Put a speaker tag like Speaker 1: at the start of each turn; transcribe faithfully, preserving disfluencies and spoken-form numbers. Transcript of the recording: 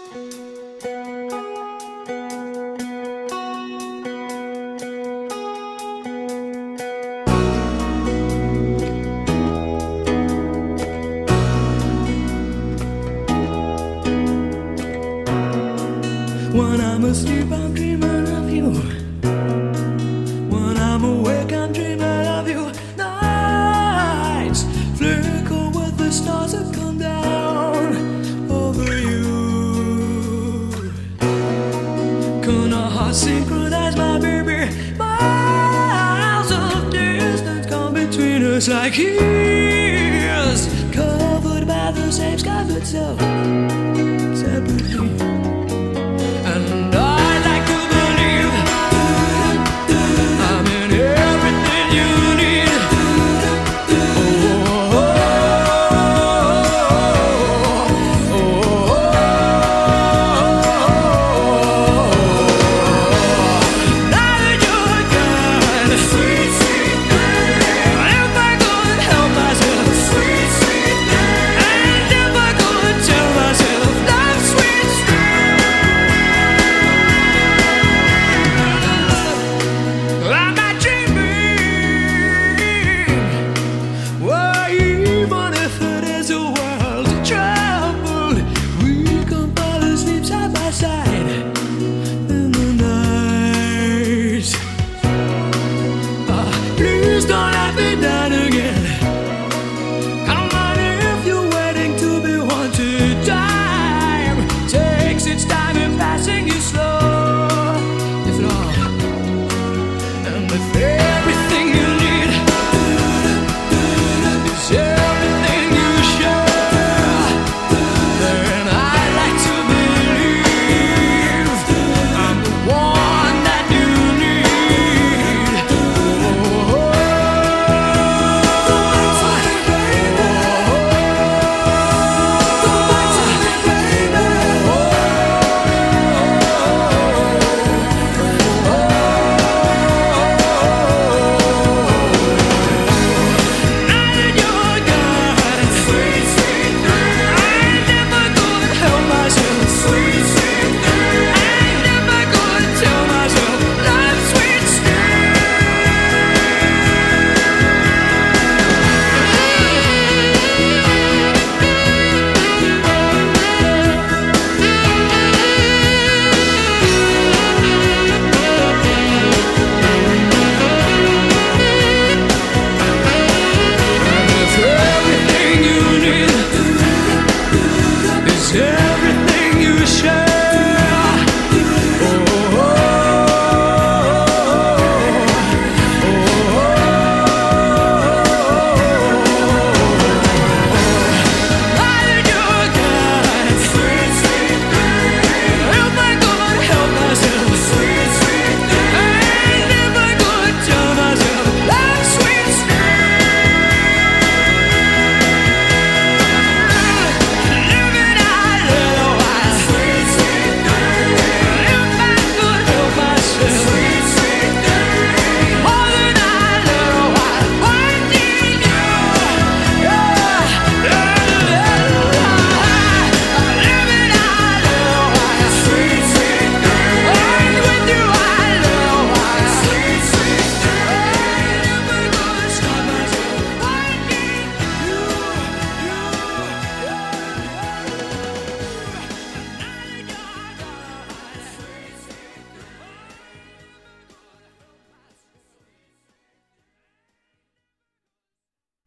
Speaker 1: When I'm asleep, I'm dreaming of you. When I'm awake, I'm dreaming of you. Nights flicker with the stars that come down over you. Can our hearts synchronize, my baby? Miles of distance come between us like years, covered by the same sky, but so